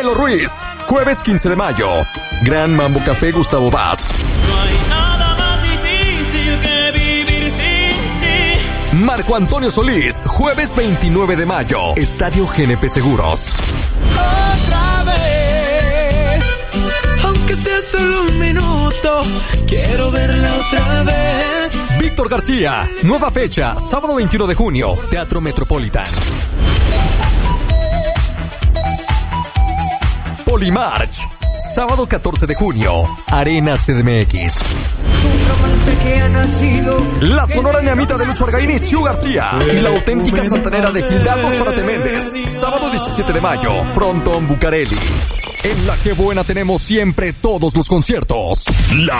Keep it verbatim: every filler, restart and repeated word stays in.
Carlos Ruiz, jueves quince de mayo. Gran Mambo Café Gustavo Bats. No hay nada más difícil que vivir sin ti. Marco Antonio Solís, jueves veintinueve de mayo. Estadio G N P Seguros. Otra vez, aunque sea solo un minuto, quiero verla otra vez. Víctor García, nueva fecha, sábado veintiuno de junio, Teatro Metropolitan. Polimarch, sábado catorce de junio, Arena C D M X. La Sonora Ñamita de Lucho Argaín y Siu García. Y la auténtica santanera de Gildardo Zárate Méndez, sábado diecisiete de mayo, Frontón Bucareli. En La Que Buena tenemos siempre todos los conciertos. La